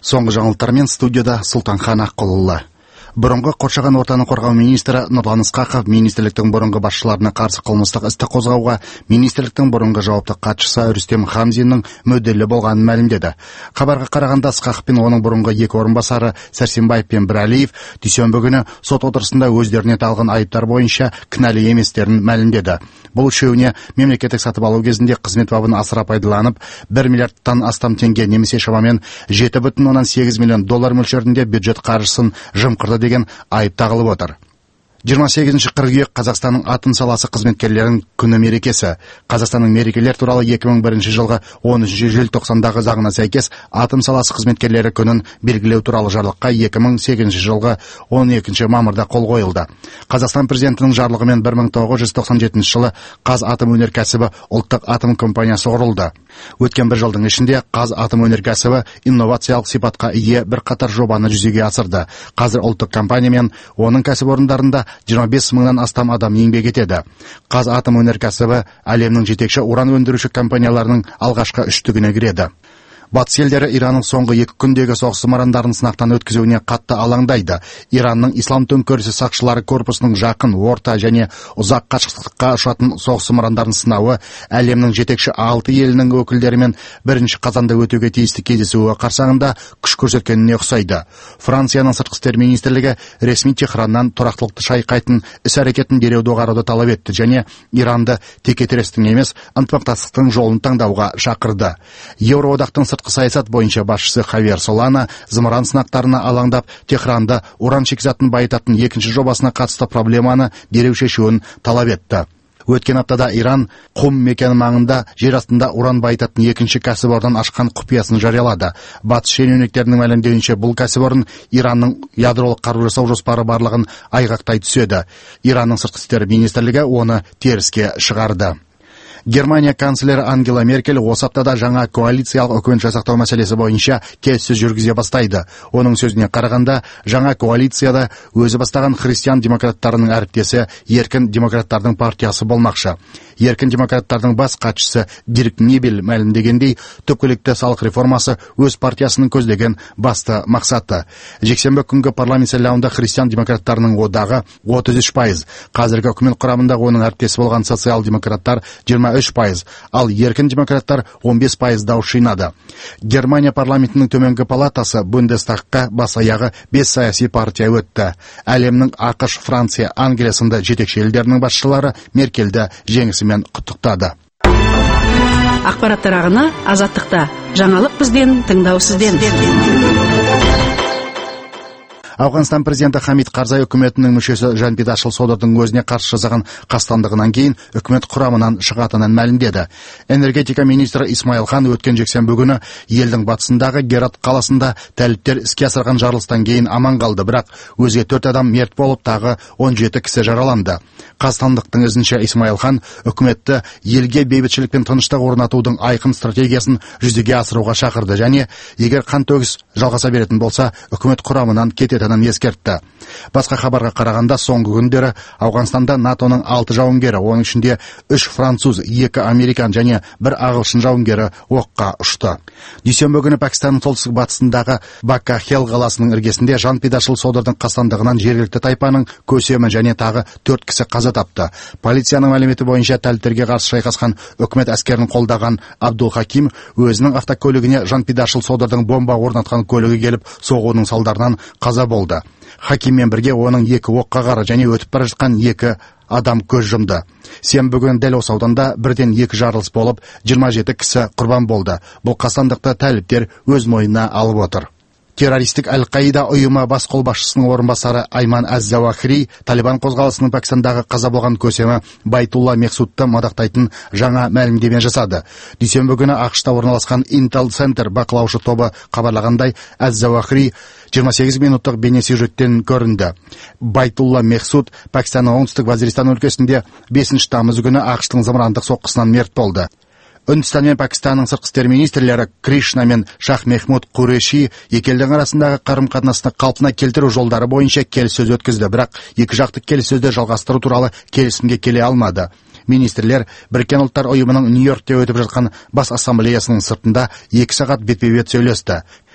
Соңғы жаңалықтармен студияда Сұлтанхан Аққұлұлы. Бұрынғы қоршаған ортаны қорғау министрі Нұрлан Ысқақов министрліктің бұрынғы басшыларына қарсы қылмыстық істі қозғауға министрліктің бұрынғы жауапты хатшысы Рүстем Хамзиннің мүдделі болғанын мәлімдеді. Хабарға қарағанда Ысқақов пен оның бұрынғы екі орынбасары Сәрсенбаев пен Бірәлиев дүйсенбі күні сот отырысында өздеріне тағылған айыптар бойынша кінәлі еместерін мәлімдеді. Бұл үшеуіне мемлекеттік сатып алу кезінде қызмет бабын асыра пайдаланып, 1 миллиардтан астам теңге немесе шамамен 7,8 миллион доллар мөлшерінде бюджет қаржысын жымқырды деген айып тағылып отыр. 28 қыркүйек Қазақстанның атом саласы қызметкерлерінің күні мерекесі. Қазақстанның мерекелер туралы 2001 жылғы 10 желтоқсандағы заңына сәйкес атом саласы қызметкерлері күнін белгілеу туралы жарлыққа 2008 жылғы 12 мамырда қол қойылды. Қазақстан президентінің жарлығымен 1997 жылы Қазатомөнеркәсібі ұлттық атом компаниясы құрылды. Өткен бір жылдың ішінде Қазатомөнеркәсібі инновациялық сипатқа ие бір қатар жобаны жүзеге асырды. Қазір ұлттық компания мен оның кәсіпорындарында 25 мыңнан астам адам еңбек етеді. Қазатомөнеркәсібі әлемнің жетекші уран өндіруші компанияларының алғашқы үштігіне кіреді. Батыс елдері Иранның соңғы 2 күндегі соғыс зымырандарын сынақтан өткізуіне қатты алаңдайды. Иранның ислам төңкерісі сақшылары корпусының жақын, орта және ұзақ қашықтыққа ұшатын соғыс зымырандарын сынауы әлемнің жетекші 6 елінің өкілдерімен 1 қазанда өтуге тиісті кездесуі қарсаңында күш көрсеткеніне ұқсайды. Францияның сыртқы істер министрлігі ресми Техраннан тұрақтылықты шайқайтын іс-әрекетін дереу доғаруды талап етті және Иранды текетірестің емес, ынтымақтастықтың жолын таңдауға шақырды. Еуроодақтың сыртқы саясат бойынша басшысы Хавьер Солана зымыран сынақтарына алаңдап, Техранды уран шикізатын байытатын екінші жобасына қатысты проблеманы дереу шешуін талап етті. Өткен аптада Иран Құм мекені маңында жер астында уран байытатын екінші кәсіпорын ашқан құпиясын жариялады. Батыс шенеуніктерінің мәлімдеуінше бұл кәсіпорын Иранның ядролық қару жасау жоспары барлығын айғақтай түседі. Иранның сыртқы істер министрлігі оны теріске шығарды. Германия канцлері Ангела Меркель осы аптада жаңа коалициялық үкімет жасақтау мәселесі бойынша келіссөз жүргізе бастайды. Оның сөзіне қарағанда, жаңа коалицияда өзі бастаған христиан демократтарының әріптесі Еркін демократтардың партиясы болмақшы. Еркін демократтардың бас хатшысы Дирк Нибель мәлімдегендей, түпкілікті салық реформасы өз партиясының көздеген басты мақсаты. Жексенбі күнгі парламент сайлауында христиан демократтарының одағы 33%, қазіргі үкімет құрамында оның әріптесі болған социал-демократтар 23%, ал еркін демократтар 15% дауыс жинады. Германия парламентінің төменгі палатасы Бундестагқа бас аяғы 5 саяси партия өтті. Әлемнің ақш, Франция, Англия сынды жетекші елдерінің басшылары Меркельді жеңісімен құттықтады. Ақпараттар ағыны Азаттықта. Жаңалық бізден, тыңдау сізден. Ауғанстан президенті Хамид Қарзай үкіметінің мүшесі Жанпидашыл Содырдың өзіне қарсы жасаған қастандығынан кейін үкімет құрамынан шығатынын мәлімдеді. Энергетика министрі Исмаил Хан өткен жексенбі күні елдің батысындағы Герат қаласында тәліптер іске асырған жарылыстан кейін аман қалды, бірақ өзге 4 адам мерт болып, тағы 17 кісі жараланды. Қастандықтың ізінше Исмаил Хан үкіметті елге бейбітшілік пен тыныштық орнатудың айқын стратегиясын жүзеге асыруға шақырды және егер қантөгіс жалғаса беретін болса, үкімет құрамынан кететінін ескертті. Басқа хабарға қарағанда, соңғы күндері Ауғанстанда НАТОның 6 жауынгері, оның ішінде 3 француз, 2 американ және 1 ағылшын жауынгері оққа ұшты. Дүйсенбі күні Пәкістанның солтүстік батысындағы Бакка-Хел қаласының іргесінде Жанпидашыл Содырдың қастандығынан жергілікті тайпаның көсемі және тағы 4 кісі қаза тапты. Полицияның мәліметі бойынша тәліптерге қарсы шайқасқан үкімет әскерін қолдаған Абдул Хаким өзінің автокөлігіне Жанпидашыл Содырдың бомба орнатқан көлігі келіп соғуының салдарынан қаза болды. Хакиммен бірге оның 2 оққа қары және өтіп бара жатқан 2 адам көз жұмды. Сенбі күні дәл осы ауданда бірден 2 жарылыс болып, 27 кісі құрбан болды. Бұл қастандықты тәліптер өз мойнына алып отыр. Террористік Әл-Қаида ұйымы бас қолбасшысының орынбасары Айман Әз-Зауахри Талибан қозғалысының Пәкістандағы қаза болған көсемі Байтулла Мехсудты мадақтайтын жаңа мәлімдеме жасады. Дүйсенбі күні ақш-та орналасқан Intel Center бақылаушы тобы хабарлағандай, Әз-Зауахри 28 минуттық бейнесюжеттен көрінді. Байтулла Мехсуд Пәкістанның оңтүстік Вазиристан өлкесінде 5 тамыз күні ақш-тың зымырандық соққысынан мерт болды. Үндістан мен Пәкістанның сыртқы істер министрлері Кришна мен Шах Мехмуд Қуреши екі елдің арасындағы қарым-қатынасты қалпына келтіру жолдары бойынша келіссөз өткізді, бірақ екі жақты келіссөзді жалғастыру туралы келісімге келе алмады. Министрлер Біріккен ұлттар ұйымының Нью-Йоркте өтіп жатқан бас ассамблеясының сыртында 2 сағат бетпе-бет сөйлесті.